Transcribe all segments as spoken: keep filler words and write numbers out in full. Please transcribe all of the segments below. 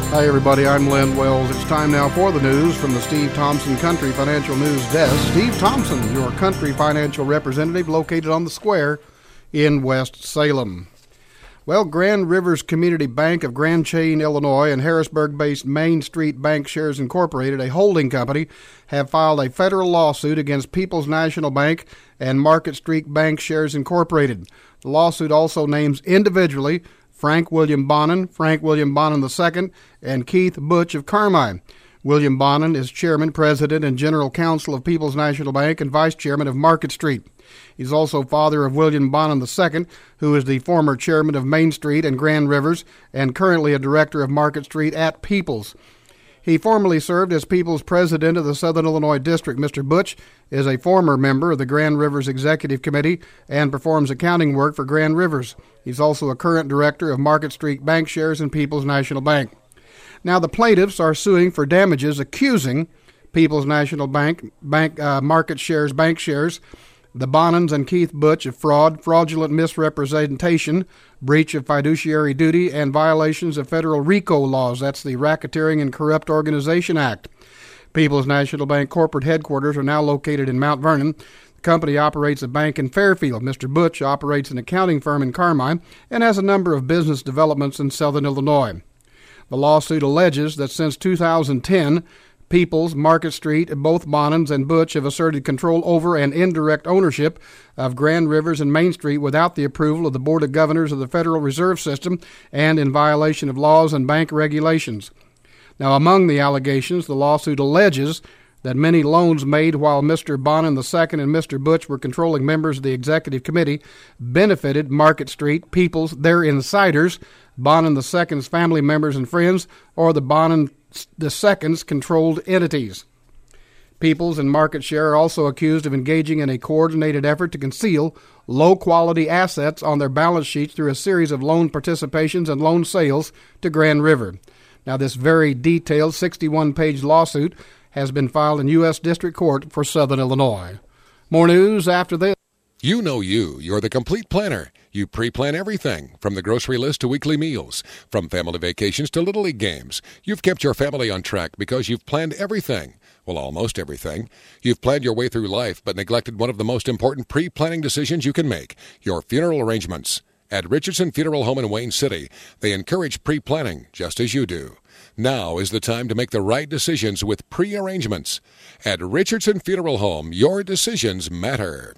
Hi, everybody. I'm Len Wells. It's time now for the news from the Steve Thompson Country Financial News Desk. Steve Thompson, your country financial representative located on the square in West Salem. Well, Grand Rivers Community Bank of Grand Chain, Illinois, and Harrisburg-based Main Street Bank Shares Incorporated, a holding company, have filed a federal lawsuit against People's National Bank and Market Street Bank Shares Incorporated. The lawsuit also names individually Frank William Bonin, Frank William Bonin the Second, and Keith Butch of Carmi. William Bonin is chairman, president, and general counsel of People's National Bank and vice chairman of Market Street. He's also father of William Bonin the Second, who is the former chairman of Main Street and Grand Rivers and currently a director of Market Street at People's. He formerly served as People's president of the Southern Illinois District. Mister Butch is a former member of the Grand Rivers Executive Committee and performs accounting work for Grand Rivers. He's also a current director of Market Street Bank Shares and People's National Bank. Now, the plaintiffs are suing for damages, accusing People's National Bank, Bank uh, Market Shares, Bank Shares, the Bonins and Keith Butch of fraud, fraudulent misrepresentation, breach of fiduciary duty, and violations of federal RICO laws. That's the Racketeering and Corrupt Organization Act. People's National Bank corporate headquarters are now located in Mount Vernon. The company operates a bank in Fairfield. Mister Butch operates an accounting firm in Carmi and has a number of business developments in Southern Illinois. The lawsuit alleges that since two thousand ten, People's, Market Street, both Bonins and Butch have asserted control over and indirect ownership of Grand Rivers and Main Street without the approval of the Board of Governors of the Federal Reserve System and in violation of laws and bank regulations. Now, among the allegations, the lawsuit alleges that many loans made while Mister Bonin the Second and Mister Butch were controlling members of the Executive Committee benefited Market Street, People's, their insiders, Bonin the Second's family members and friends, or the Bonin the Second's controlled entities. People's and Market Share are also accused of engaging in a coordinated effort to conceal low-quality assets on their balance sheets through a series of loan participations and loan sales to Grand River. Now, this very detailed sixty-one page lawsuit has been filed in U S District Court for Southern Illinois. More news after this. You know you. You're the complete planner. You pre-plan everything, from the grocery list to weekly meals, from family vacations to Little League games. You've kept your family on track because you've planned everything. Well, almost everything. You've planned your way through life but neglected one of the most important pre-planning decisions you can make, your funeral arrangements. At Richardson Funeral Home in Wayne City, they encourage pre-planning just as you do. Now is the time to make the right decisions with pre-arrangements. At Richardson Funeral Home, your decisions matter.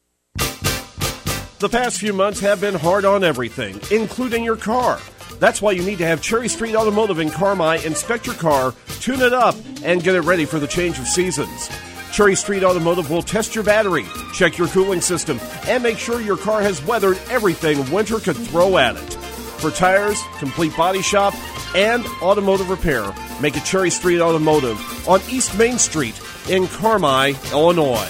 The past few months have been hard on everything, including your car. That's why you need to have Cherry Street Automotive in Carmi inspect your car, tune it up, and get it ready for the change of seasons. Cherry Street Automotive will test your battery, check your cooling system, and make sure your car has weathered everything winter could throw at it. For tires, complete body shop, and automotive repair, make it Cherry Street Automotive on East Main Street in Carmi, Illinois.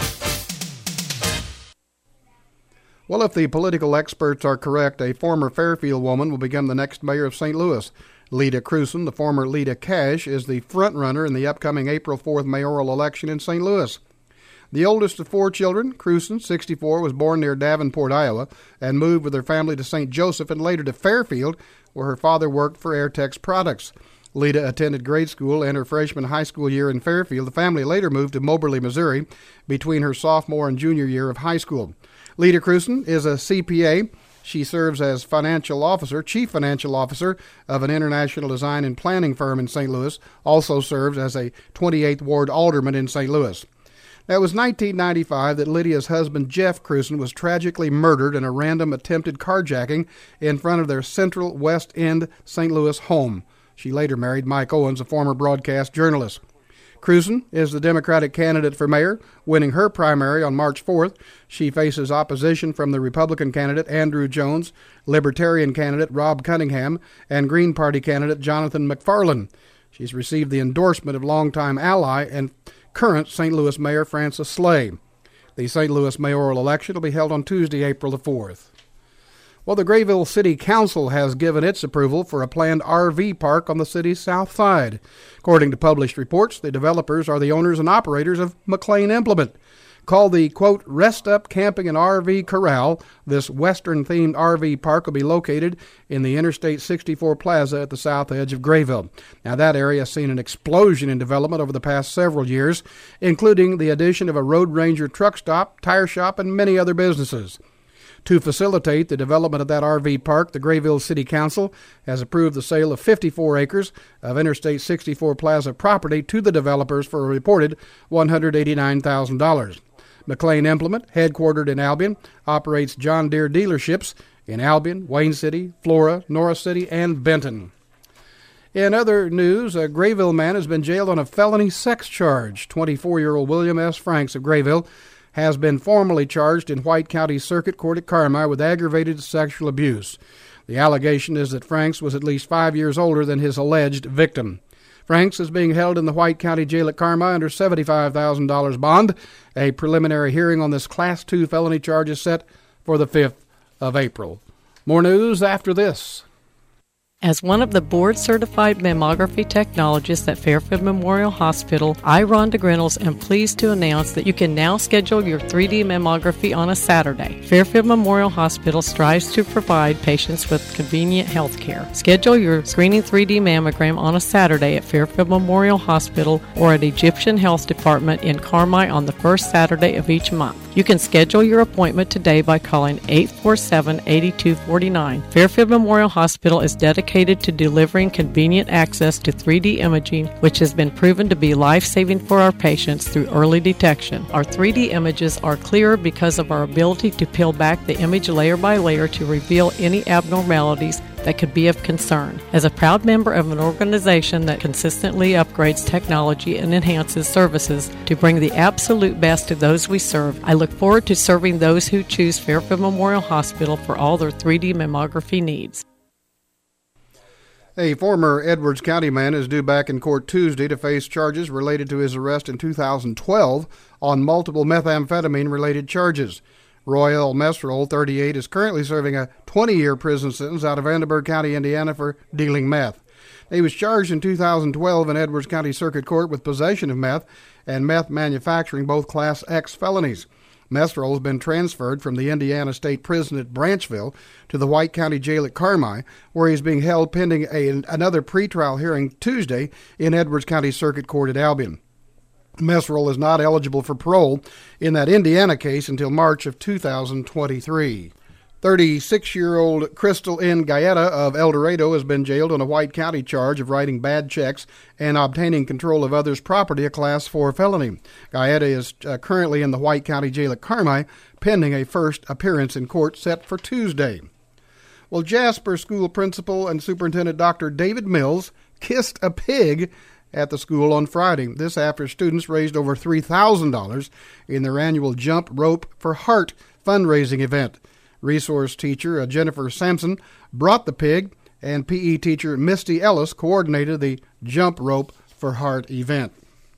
Well, if the political experts are correct, a former Fairfield woman will become the next mayor of Saint Louis. Lita Cruson, the former Lita Cash, is the front-runner in the upcoming April fourth mayoral election in Saint Louis. The oldest of four children, Cruson, sixty-four, was born near Davenport, Iowa, and moved with her family to Saint Joseph and later to Fairfield, where her father worked for Airtex Products. Lita attended grade school and her freshman high school year in Fairfield. The family later moved to Moberly, Missouri, between her sophomore and junior year of high school. Lita Cruson is a C P A. She serves as financial officer, chief financial officer of an international design and planning firm in Saint Louis, also serves as a twenty-eighth Ward alderman in Saint Louis. Now, it was nineteen ninety-five that Lydia's husband, Jeff Cruson, was tragically murdered in a random attempted carjacking in front of their Central West End Saint Louis home. She later married Mike Owens, a former broadcast journalist. Cruson is the Democratic candidate for mayor, winning her primary on March fourth. She faces opposition from the Republican candidate Andrew Jones, Libertarian candidate Rob Cunningham, and Green Party candidate Jonathan McFarland. She's received the endorsement of longtime ally and current Saint Louis Mayor Francis Slay. The Saint Louis mayoral election will be held on Tuesday, April the fourth. Well, the Grayville City Council has given its approval for a planned R V park on the city's south side. According to published reports, the developers are the owners and operators of McLean Implement. Called the, quote, Rest Up Camping and R V Corral, this Western-themed R V park will be located in the Interstate sixty-four Plaza at the south edge of Grayville. Now, that area has seen an explosion in development over the past several years, including the addition of a Road Ranger truck stop, tire shop, and many other businesses. To facilitate the development of that R V park, the Grayville City Council has approved the sale of fifty-four acres of Interstate sixty-four Plaza property to the developers for a reported one hundred eighty-nine thousand dollars. McLean Implement, headquartered in Albion, operates John Deere dealerships in Albion, Wayne City, Flora, Norris City, and Benton. In other news, a Grayville man has been jailed on a felony sex charge. twenty-four-year-old William S. Franks of Grayville has been formally charged in White County Circuit Court at Carmi with aggravated sexual abuse. The allegation is that Franks was at least five years older than his alleged victim. Franks is being held in the White County Jail at Carmi under seventy-five thousand dollars bond. A preliminary hearing on this Class two felony charge is set for the fifth of April. More news after this. As one of the board-certified mammography technologists at Fairfield Memorial Hospital, I, Rhonda Grinnells, am pleased to announce that you can now schedule your three D mammography on a Saturday. Fairfield Memorial Hospital strives to provide patients with convenient health care. Schedule your screening three D mammogram on a Saturday at Fairfield Memorial Hospital or at Egyptian Health Department in Carmi on the first Saturday of each month. You can schedule your appointment today by calling eight four seven, eight two four nine. Fairfield Memorial Hospital is dedicated to delivering convenient access to three D imaging, which has been proven to be life-saving for our patients through early detection. Our three D images are clearer because of our ability to peel back the image layer by layer to reveal any abnormalities that could be of concern. As a proud member of an organization that consistently upgrades technology and enhances services to bring the absolute best to those we serve, I look forward to serving those who choose Fairfield Memorial Hospital for all their three D mammography needs. A former Edwards County man is due back in court Tuesday to face charges related to his arrest in two thousand twelve on multiple methamphetamine-related charges. Roy L. Mesrol, thirty-eight, is currently serving a twenty-year prison sentence out of Vanderburgh County, Indiana, for dealing meth. He was charged in two thousand twelve in Edwards County Circuit Court with possession of meth and meth manufacturing, both Class X felonies. Mesrol has been transferred from the Indiana State Prison at Branchville to the White County Jail at Carmi, where he's being held pending a, another pretrial hearing Tuesday in Edwards County Circuit Court at Albion. Mesrol is not eligible for parole in that Indiana case until March of two thousand twenty-three. thirty-six-year-old Crystal N. Gaeta of El Dorado has been jailed on a White County charge of writing bad checks and obtaining control of others' property, a Class four felony. Gaeta is uh, currently in the White County Jail at Carmi, pending a first appearance in court set for Tuesday. Well, Jasper School Principal and Superintendent Doctor David Mills kissed a pig at the school on Friday. This after students raised over three thousand dollars in their annual Jump Rope for Heart fundraising event. Resource teacher uh, Jennifer Sampson brought the pig, and P E teacher Misty Ellis coordinated the Jump Rope for Heart event.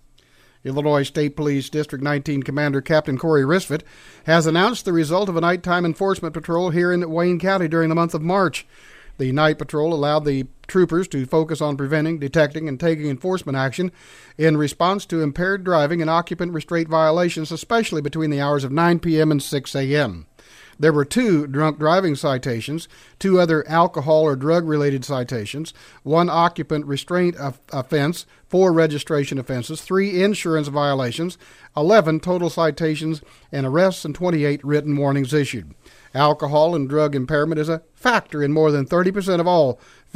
Illinois State Police District nineteen Commander Captain Corey Risfit has announced the result of a nighttime enforcement patrol here in Wayne County during the month of March. The night patrol allowed the troopers to focus on preventing, detecting, and taking enforcement action in response to impaired driving and occupant restraint violations, especially between the hours of nine p.m. and six a.m. There were two drunk driving citations, two other alcohol or drug-related citations, one occupant restraint offense, four registration offenses, three insurance violations, eleven total citations and arrests, and twenty-eight written warnings issued. Alcohol and drug impairment is a factor in more than thirty percent of all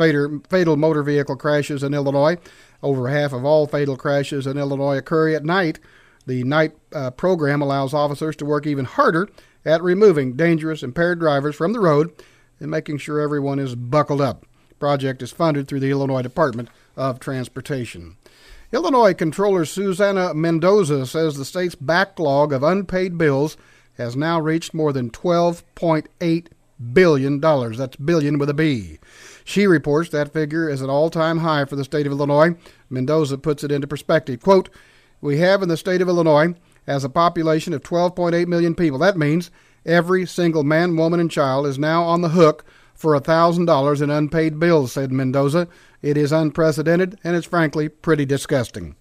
fatal motor vehicle crashes in Illinois. Over half of all fatal crashes in Illinois occur at night. The night uh, program allows officers to work even harder at removing dangerous, impaired drivers from the road and making sure everyone is buckled up. The project is funded through the Illinois Department of Transportation. Illinois Controller Susana Mendoza says the state's backlog of unpaid bills has now reached more than twelve point eight billion dollars. That's billion with a B. She reports that figure is an all-time high for the state of Illinois. Mendoza puts it into perspective. Quote, "We have in the state of Illinois has a population of twelve point eight million people. That means every single man, woman, and child is now on the hook for one thousand dollars in unpaid bills," said Mendoza. "It is unprecedented, and it's frankly pretty disgusting."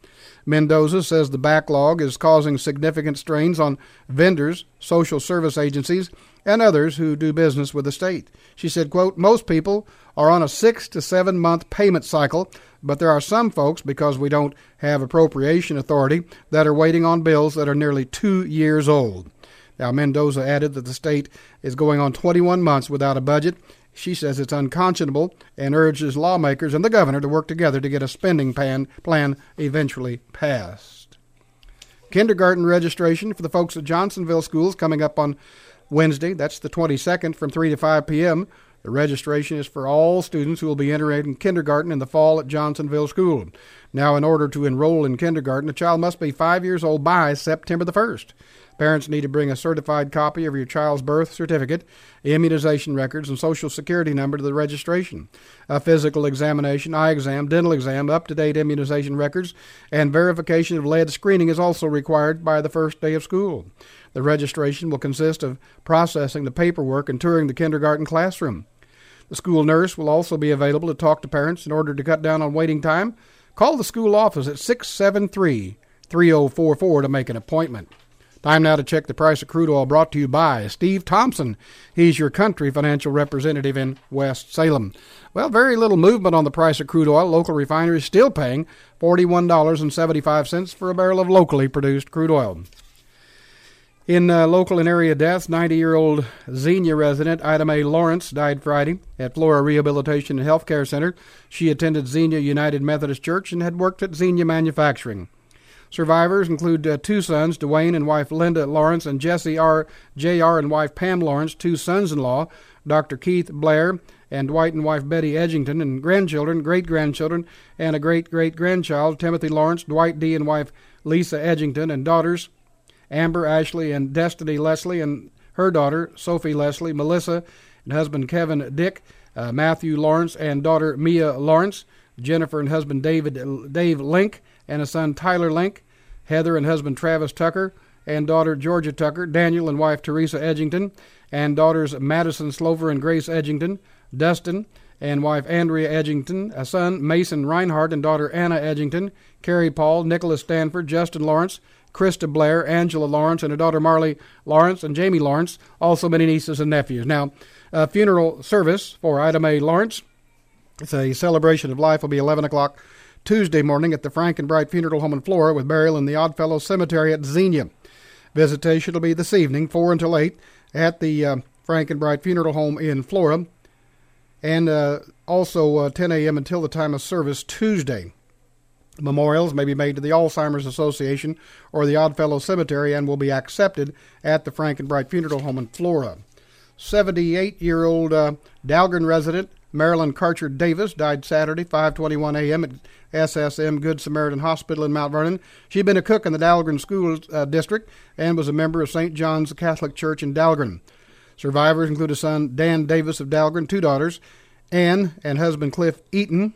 Mendoza says the backlog is causing significant strains on vendors, social service agencies, and others who do business with the state. She said, quote, most people are on a six to seven month payment cycle, but there are some folks, because we don't have appropriation authority, that are waiting on bills that are nearly two years old. Now, Mendoza added that the state is going on twenty-one months without a budget. She says it's unconscionable and urges lawmakers and the governor to work together to get a spending plan, plan eventually passed. Kindergarten registration for the folks at Johnsonville schools coming up on Wednesday. That's the twenty-second from three to five p.m. The registration is for all students who will be entering kindergarten in the fall at Johnsonville School. Now, in order to enroll in kindergarten, a child must be five years old by September the first. Parents need to bring a certified copy of your child's birth certificate, immunization records, and social security number to the registration. A physical examination, eye exam, dental exam, up-to-date immunization records, and verification of lead screening is also required by the first day of school. The registration will consist of processing the paperwork and touring the kindergarten classroom. The school nurse will also be available to talk to parents in order to cut down on waiting time. Call the school office at six seven three, three zero four four to make an appointment. Time now to check the price of crude oil, brought to you by Steve Thompson. He's your country financial representative in West Salem. Well, very little movement on the price of crude oil. Local refineries still paying forty-one dollars and seventy-five cents for a barrel of locally produced crude oil. In uh, local and area deaths, ninety-year-old Xenia resident Ida Mae Lawrence died Friday at Flora Rehabilitation and Health Care Center. She attended Xenia United Methodist Church and had worked at Xenia Manufacturing. Survivors include uh, two sons, Dwayne and wife Linda Lawrence, and Jesse R. J R and wife Pam Lawrence, two sons-in-law, Doctor Keith Blair, and Dwight and wife Betty Edgington, and grandchildren, great-grandchildren, and a great-great-grandchild, Timothy Lawrence, Dwight D. and wife Lisa Edgington, and daughters, Amber, Ashley, and Destiny Leslie, and her daughter, Sophie Leslie, Melissa, and husband Kevin Dick, uh, Matthew Lawrence, and daughter Mia Lawrence, Jennifer and husband David Dave Link, and a son Tyler Link, Heather and husband Travis Tucker, and daughter Georgia Tucker, Daniel and wife Teresa Edgington, and daughters Madison Slover and Grace Edgington, Dustin and wife Andrea Edgington, a son Mason Reinhardt and daughter Anna Edgington, Carrie Paul, Nicholas Stanford, Justin Lawrence, Krista Blair, Angela Lawrence, and her daughter Marley Lawrence, and Jamie Lawrence, also many nieces and nephews. Now, a funeral service for Ida Mae Lawrence. It's a celebration of life. Will be eleven o'clock Tuesday morning at the Frank and Bright Funeral Home in Flora, with burial in the Oddfellow Cemetery at Xenia. Visitation will be this evening, four until eight, at the uh, Frank and Bright Funeral Home in Flora, and uh, also uh, ten a.m. until the time of service Tuesday. Memorials may be made to the Alzheimer's Association or the Oddfellow Cemetery and will be accepted at the Frank and Bright Funeral Home in Flora. seventy-eight-year-old uh, Dahlgren resident Marilyn Karcher Davis died Saturday, five twenty-one a.m. at S S M Good Samaritan Hospital in Mount Vernon. She had been a cook in the Dahlgren School uh, District and was a member of Saint John's Catholic Church in Dahlgren. Survivors include a son, Dan Davis of Dahlgren, two daughters, Ann and husband Cliff Eaton,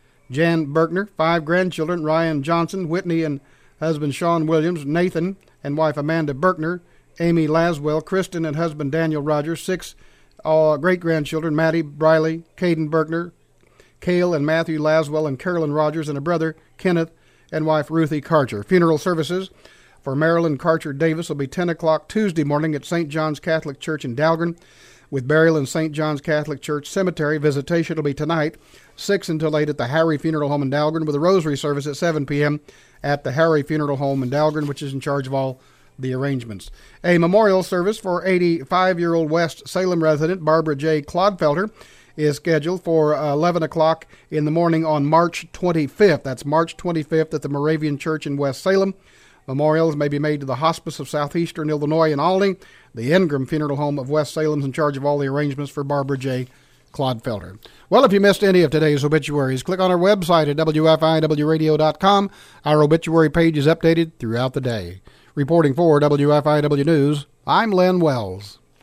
Jan Berkner, five grandchildren, Ryan Johnson, Whitney and husband Sean Williams, Nathan and wife Amanda Berkner, Amy Laswell, Kristen and husband Daniel Rogers, six uh, great-grandchildren, Maddie, Briley, Caden Berkner, Cale and Matthew Laswell, and Carolyn Rogers, and a brother, Kenneth, and wife Ruthie Karcher. Funeral services for Marilyn Karcher Davis will be ten o'clock Tuesday morning at Saint John's Catholic Church in Dahlgren, with burial in Saint John's Catholic Church Cemetery. Visitation will be tonight, six until eight at the Harry Funeral Home in Dahlgren, with a rosary service at seven p.m. at the Harry Funeral Home in Dahlgren, which is in charge of all the arrangements. A memorial service for eighty-five-year-old West Salem resident Barbara J. Clodfelter is scheduled for eleven o'clock in the morning on March twenty-fifth. That's March twenty-fifth at the Moravian Church in West Salem. Memorials may be made to the Hospice of Southeastern Illinois in Albany. The Ingram Funeral Home of West Salem is in charge of all the arrangements for Barbara J. Clodfelter. Well, if you missed any of today's obituaries, click on our website at W F I W radio dot com. Our obituary page is updated throughout the day. Reporting for W F I W News, I'm Len Wells.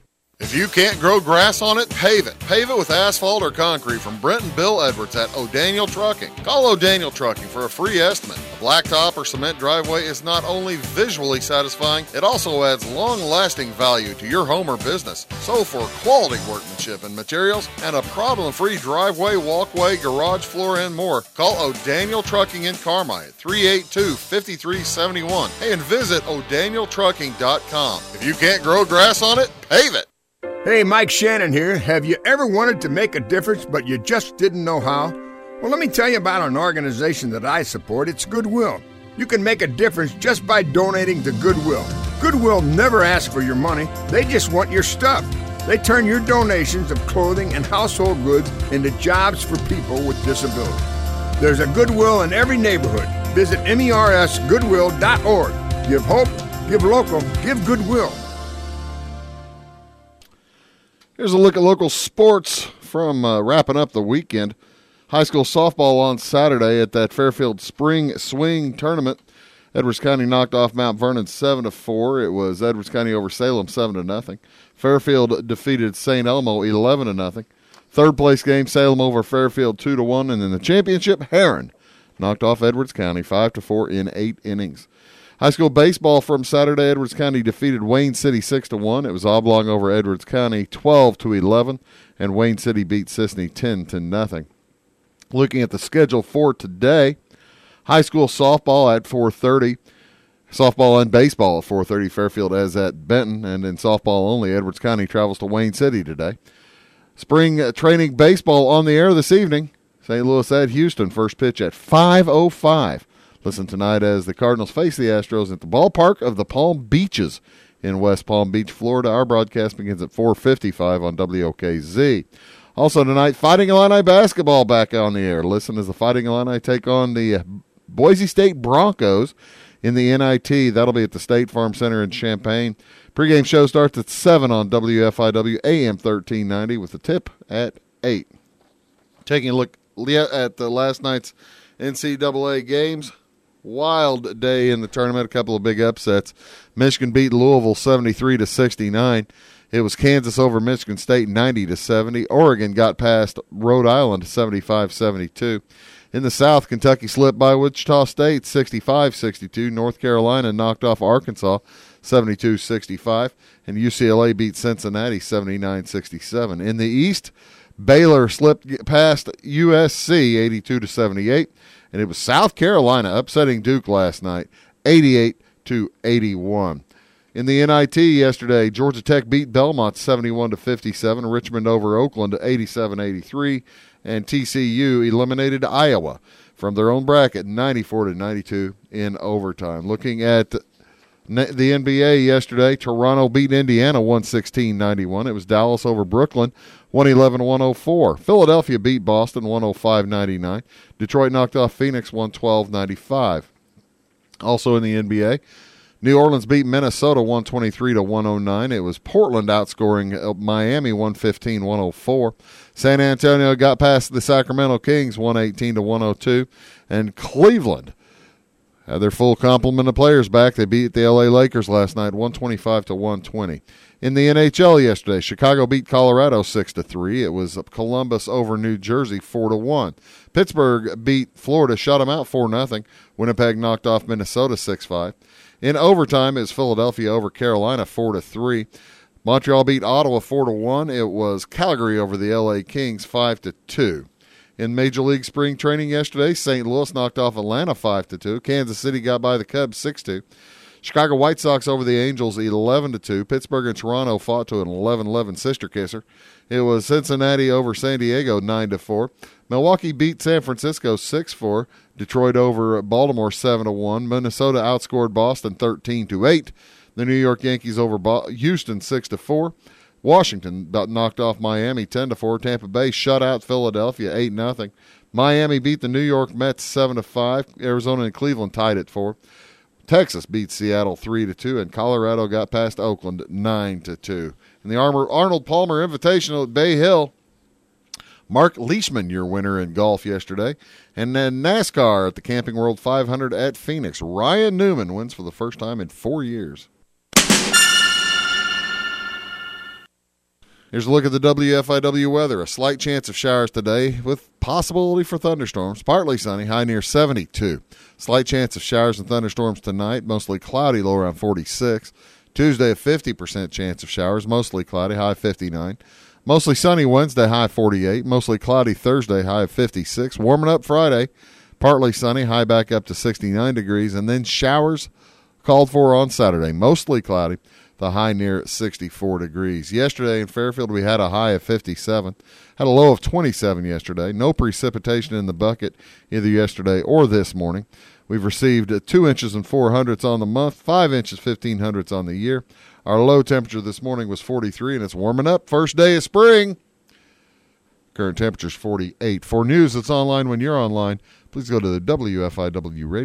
If you can't grow grass on it, pave it. Pave it with asphalt or concrete from Brent and Bill Edwards at O'Daniel Trucking. Call O'Daniel Trucking for a free estimate. A blacktop or cement driveway is not only visually satisfying, it also adds long-lasting value to your home or business. So for quality workmanship and materials and a problem-free driveway, walkway, garage floor, and more, call O'Daniel Trucking in Carmi at three eight two, five three seven one. Hey, and visit O'Daniel Trucking dot com. If you can't grow grass on it, pave it. Hey, Mike Shannon here. Have you ever wanted to make a difference, but you just didn't know how? Well, let me tell you about an organization that I support. It's Goodwill. You can make a difference just by donating to Goodwill. Goodwill never asks for your money. They just want your stuff. They turn your donations of clothing and household goods into jobs for people with disabilities. There's a Goodwill in every neighborhood. Visit M E R S goodwill dot org. Give hope, give local, give Goodwill. Here's a look at local sports from uh, wrapping up the weekend. High school softball on Saturday at that Fairfield Spring Swing Tournament. Edwards County knocked off Mount Vernon seven to four. It was Edwards County over Salem seven to nothing. Fairfield defeated Saint Elmo eleven to nothing. Third place game, Salem over Fairfield two to one. And in the championship, Heron knocked off Edwards County five to four in eight innings. High school baseball from Saturday, Edwards County defeated Wayne City six to one. It was Oblong over Edwards County twelve to eleven, and Wayne City beat Sisney ten to nothing. Looking at the schedule for today, high school softball at four thirty, softball and baseball at four thirty, Fairfield as at Benton, and in softball only, Edwards County travels to Wayne City today. Spring training baseball on the air this evening. Saint Louis at Houston, first pitch at five oh five. Listen tonight as the Cardinals face the Astros at the ballpark of the Palm Beaches in West Palm Beach, Florida. Our broadcast begins at four fifty-five on W O K Z. Also tonight, Fighting Illini basketball back on the air. Listen as the Fighting Illini take on the Boise State Broncos in the N I T. That'll be at the State Farm Center in Champaign. Pre-game show starts at seven on W F I W A M thirteen ninety with the tip at eight. Taking a look at the last night's N C double A games. Wild day in the tournament, a couple of big upsets. Michigan beat Louisville seventy-three to sixty-nine. It was Kansas over Michigan State ninety to seventy. Oregon got past Rhode Island seventy-five seventy-two. In the South, Kentucky slipped by Wichita State sixty-five sixty-two. North Carolina knocked off Arkansas seventy-two sixty-five. And U C L A beat Cincinnati seventy-nine sixty-seven. In the East, Baylor slipped past U S C eighty-two to seventy-eight. And it was South Carolina upsetting Duke last night, eighty-eight to eighty-one. In the N I T yesterday, Georgia Tech beat Belmont seventy-one to fifty-seven. Richmond over Oakland eighty-seven eighty-three. And T C U eliminated Iowa from their own bracket ninety-four to ninety-two in overtime. Looking at the N B A yesterday, Toronto beat Indiana one sixteen ninety-one. It was Dallas over Brooklyn one eleven one oh four. Philadelphia beat Boston one oh five ninety-nine. Detroit knocked off Phoenix one twelve ninety-five. Also in the N B A, New Orleans beat Minnesota one twenty-three to one oh nine. It was Portland outscoring Miami one fifteen one oh four. San Antonio got past the Sacramento Kings one eighteen to one oh two. And Cleveland had their full complement of players back. They beat the L A Lakers last night one twenty-five to one twenty. In the N H L yesterday, Chicago beat Colorado six to three. It was Columbus over New Jersey four to one. Pittsburgh beat Florida, shut them out four nothing. Winnipeg knocked off Minnesota six five. In overtime, it was Philadelphia over Carolina four to three. Montreal beat Ottawa four to one. It was Calgary over the L A Kings five to two. In Major League Spring Training yesterday, Saint Louis knocked off Atlanta five to two. Kansas City got by the Cubs six two. Chicago White Sox over the Angels eleven to two. Pittsburgh and Toronto fought to an eleven eleven sister kisser. It was Cincinnati over San Diego nine to four. Milwaukee beat San Francisco six four. Detroit over Baltimore seven to one. Minnesota outscored Boston thirteen to eight. The New York Yankees over Houston six to four. Washington about knocked off Miami ten to four. Tampa Bay shut out Philadelphia eight nothing. Miami beat the New York Mets seven to five. Arizona and Cleveland tied at four. Texas beat Seattle three to two, and Colorado got past Oakland nine to two. In the Arnold Palmer Invitational at Bay Hill, Mark Leishman, your winner in golf yesterday. And then NASCAR at the Camping World five hundred at Phoenix. Ryan Newman wins for the first time in four years. Here's a look at the W F I W weather. A slight chance of showers today with possibility for thunderstorms. Partly sunny, high near seventy-two. Slight chance of showers and thunderstorms tonight, mostly cloudy, low around forty-six. Tuesday, a fifty percent chance of showers, mostly cloudy, high fifty-nine. Mostly sunny Wednesday, high forty-eight. Mostly cloudy Thursday, high of fifty-six. Warming up Friday, partly sunny, high back up to sixty-nine degrees. And then showers called for on Saturday, mostly cloudy. The high near sixty-four degrees. Yesterday in Fairfield, we had a high of fifty-seven. Had a low of twenty-seven yesterday. No precipitation in the bucket either yesterday or this morning. We've received two inches and four hundredths on the month, five inches, fifteen hundredths on the year. Our low temperature this morning was forty-three, and it's warming up. First day of spring. Current temperature is forty-eight. For news that's online when you're online, please go to the W F I W radio.